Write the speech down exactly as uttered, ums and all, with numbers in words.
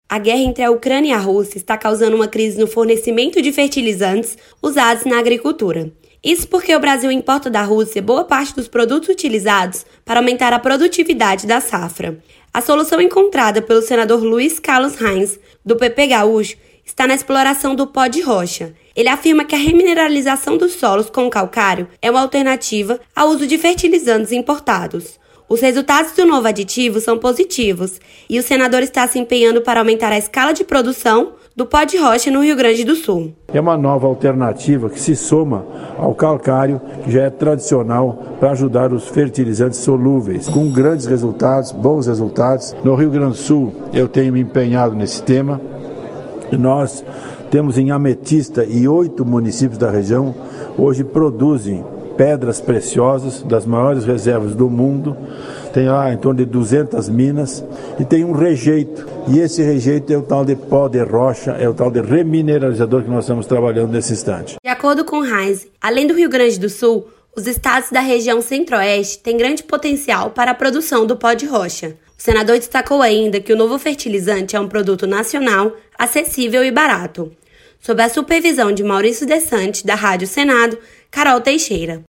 A guerra entre a Ucrânia e a Rússia está causando uma crise no fornecimento de fertilizantes usados na agricultura. Isso porque o Brasil importa da Rússia boa parte dos produtos utilizados para aumentar a produtividade da safra. A solução encontrada pelo senador Luiz Carlos Reins, do P P Gaúcho, está na exploração do pó de rocha. Ele afirma que a remineralização dos solos com calcário é uma alternativa ao uso de fertilizantes importados. Os resultados do novo aditivo são positivos e o senador está se empenhando para aumentar a escala de produção do pó de rocha no Rio Grande do Sul. É uma nova alternativa que se soma ao calcário, que já é tradicional para ajudar os fertilizantes solúveis, com grandes resultados, bons resultados. No Rio Grande do Sul eu tenho me empenhado nesse tema. Nós temos em Ametista e oito municípios da região hoje produzem pedras preciosas das maiores reservas do mundo. Tem lá em torno de duzentas minas e tem um rejeito. E esse rejeito é o tal de pó de rocha, é o tal de remineralizador que nós estamos trabalhando nesse instante. De acordo com Reins, além do Rio Grande do Sul, os estados da região centro-oeste têm grande potencial para a produção do pó de rocha. O senador destacou ainda que o novo fertilizante é um produto nacional, acessível e barato. Sob a supervisão de Maurício Desante, da Rádio Senado, Carol Teixeira.